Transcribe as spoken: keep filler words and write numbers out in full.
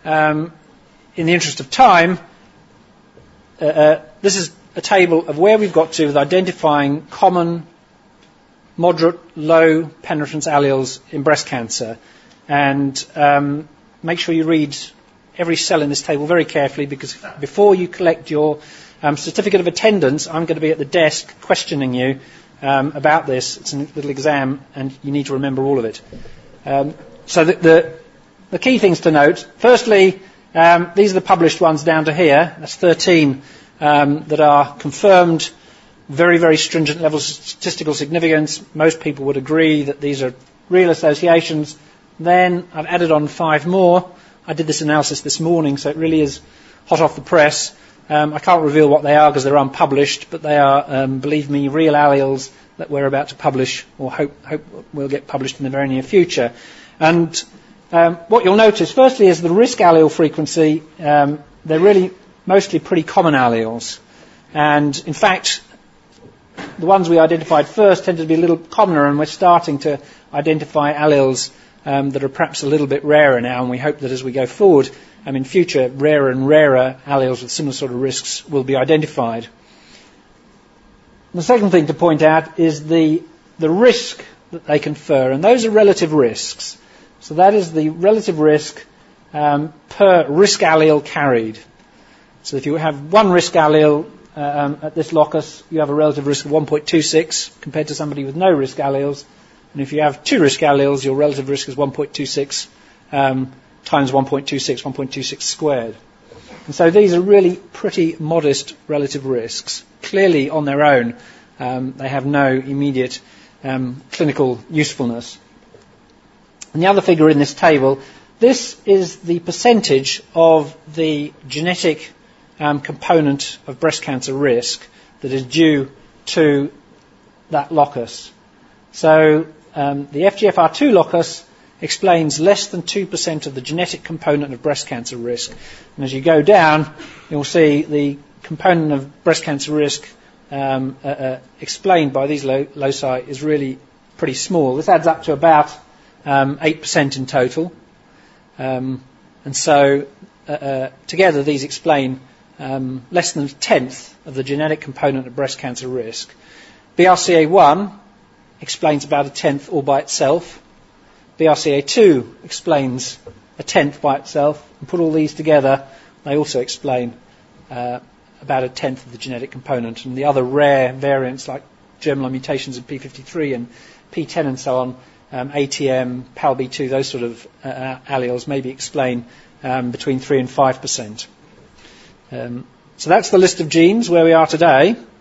um, in the interest of time, uh, uh, this is a table of where we've got to with identifying common, moderate, low penetrance alleles in breast cancer. And um, make sure you read every cell in this table very carefully, because before you collect your um, certificate of attendance, I'm going to be at the desk questioning you um, about this. It's a little exam, and you need to remember all of it. Um, so the, the, the key things to note, firstly, um, these are the published ones down to here. That's thirteen um, that are confirmed, very, very stringent levels of statistical significance. Most people would agree that these are real associations. Then I've added on five more. I did this analysis this morning, so it really is hot off the press. Um, I can't reveal what they are because they're unpublished, but they are, um, believe me, real alleles that we're about to publish, or hope, hope will get published in the very near future. And um, what you'll notice, firstly, is the risk allele frequency. Um, they're really mostly pretty common alleles. And in fact, the ones we identified first tended to be a little commoner, and we're starting to identify alleles Um, that are perhaps a little bit rarer now, and we hope that as we go forward, um, in future, rarer and rarer alleles with similar sort of risks will be identified. The second thing to point out is the, the risk that they confer, and those are relative risks. So that is the relative risk um, per risk allele carried. So if you have one risk allele uh, um, at this locus, you have a relative risk of one point two six compared to somebody with no risk alleles. And if you have two risk alleles, your relative risk is one point two six um, times one point two six, one point two six squared. And so these are really pretty modest relative risks. Clearly, on their own, um, they have no immediate um, clinical usefulness. And the other figure in this table, this is the percentage of the genetic um, component of breast cancer risk that is due to that locus. So Um, the F G F R two locus explains less than two percent of the genetic component of breast cancer risk. And as you go down, you'll see the component of breast cancer risk um, uh, uh, explained by these lo- loci is really pretty small. This adds up to about um, eight percent in total. Um, and so uh, uh, together these explain um, less than a tenth of the genetic component of breast cancer risk. B R C A one explains about a tenth all by itself. B R C A two explains a tenth by itself. And put all these together, they also explain uh, about a tenth of the genetic component. And the other rare variants like germline mutations in P fifty-three and P ten and so on, um, A T M, P A L B two, those sort of uh, alleles maybe explain um, between three and five percent. Um, so that's the list of genes where we are today.